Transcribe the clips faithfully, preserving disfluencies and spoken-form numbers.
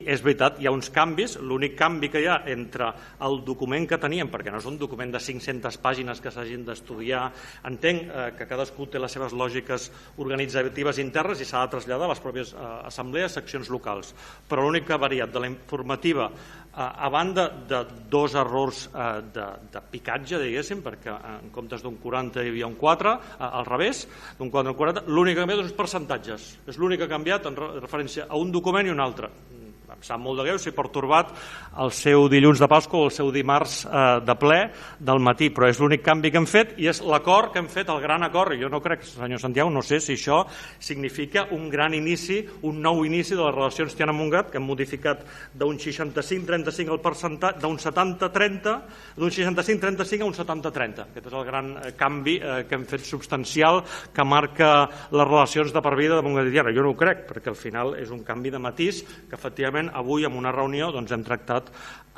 És veritat, hi ha uns canvis, l'únic canvi que hi ha entre el document que teníem, perquè no és un document de cinc-centes pàgines que s'hagin d'estudiar, entenc que cadascú té les seves lògiques organitzatives internes i s'ha de traslladar a les pròpies assemblees, seccions locals, però l'únic que ha variat de la informativa, a banda de dos errors de picatge, diguéssim, perquè en comptes d'un quaranta hi havia un quatre, al revés, d'un quatre a un quaranta, l'únic que ha canviat són els percentatges, és l'únic que ha canviat en referència a un document i un altre. Em sap molt de greu si he pertorbat el seu dilluns de Pasqua o el seu dimarts de ple del matí, però és l'únic canvi que hem fet i és l'acord que hem fet, el gran acord. Jo no crec, senyor Santiago, no sé si això significa un gran inici, un nou inici de les relacions Tiana-Montgat, que hem modificat d'un seixanta-cinc trenta-cinc al percentatge, d'un setanta trenta, d'un seixanta-cinc trenta-cinc a un setanta trenta. Aquest és el gran canvi que hem fet substancial que marca les relacions de per vida de Montgat i Tiana. Jo no ho crec, perquè al final és un canvi de matís que efectivament avui en una reunió hem tractat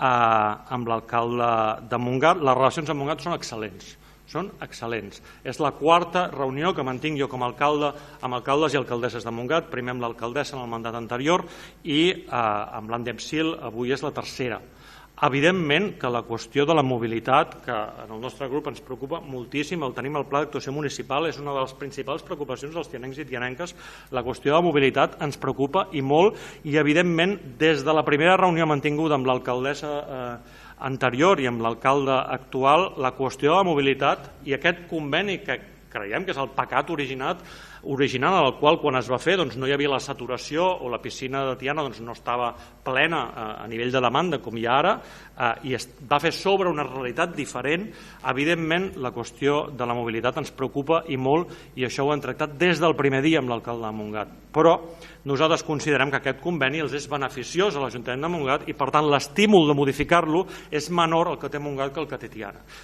amb l'alcalde de Montgat. Les relacions amb Montgat són excel·lents, són excel·lents. És la quarta reunió que mantinc jo com a alcalde amb alcaldes i alcaldesses de Montgat, primer amb l'alcaldessa en el mandat anterior i amb l'Andepsil avui és la tercera. Evidentment que la qüestió de la mobilitat, que en el nostre grup ens preocupa moltíssim, el tenim al pla d'actuació municipal, és una de les principals preocupacions dels tianencs i tianenques, la qüestió de la mobilitat ens preocupa i molt, i evidentment des de la primera reunió mantinguda amb l'alcaldessa anterior i amb l'alcalde actual, la qüestió de la mobilitat i aquest conveni que creiem que és el pecat originat original en el qual quan es va fer no hi havia la saturació o la piscina de Tiana no estava plena a nivell de demanda com hi ha ara i es va fer sobre una realitat diferent. Evidentment la qüestió de la mobilitat ens preocupa i molt i això ho hem tractat des del primer dia amb l'alcalde de Montgat, però nosaltres considerem que aquest conveni els és beneficiós a l'Ajuntament de Montgat i per tant l'estímul de modificar-lo és menor el que té Montgat que el que té Tiana.